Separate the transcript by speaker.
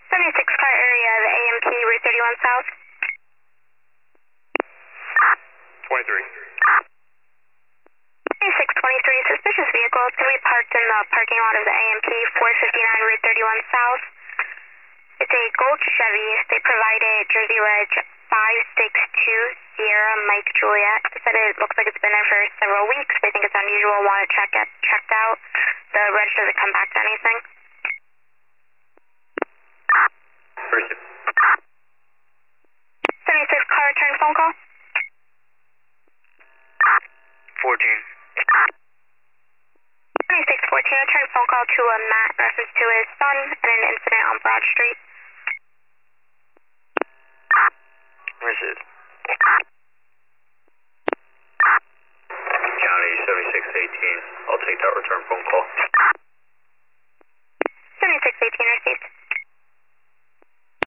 Speaker 1: 76 car area of AMP Route 31 South.
Speaker 2: 23.
Speaker 1: 2623, suspicious vehicle to be parked in the parking lot of the AMP 459 Route 31 South. It's a gold Chevy. They provided Jersey Reg 562 Sierra Mike Juliet. They said it looks like it's been there for several weeks. They think it's unusual, want to checked out. The reg doesn't come back to anything.
Speaker 2: First.
Speaker 1: 76 car return phone call.
Speaker 2: 14.
Speaker 1: 2614 return phone call to a Matt in reference to his son and an incident on Broad Street.